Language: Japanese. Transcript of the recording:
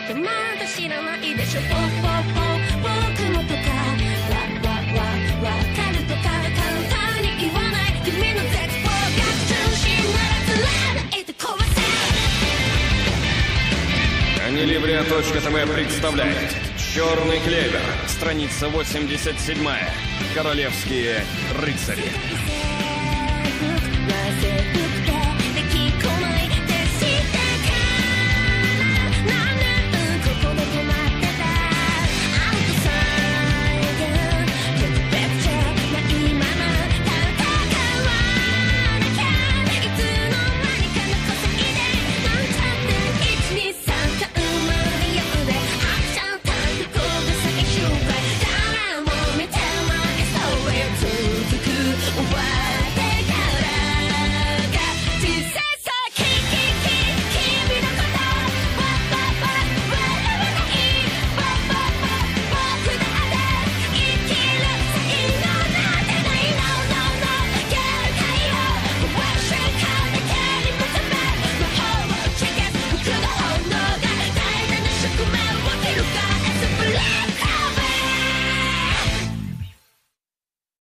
ってまだ知らないでしょポッポッポ僕のとかわかるとか簡単に言わない君の絶望が中心ならずらないで壊せ Анилибрия.тв представляет «Черный клевер», страница 87, «Королевские рыцари».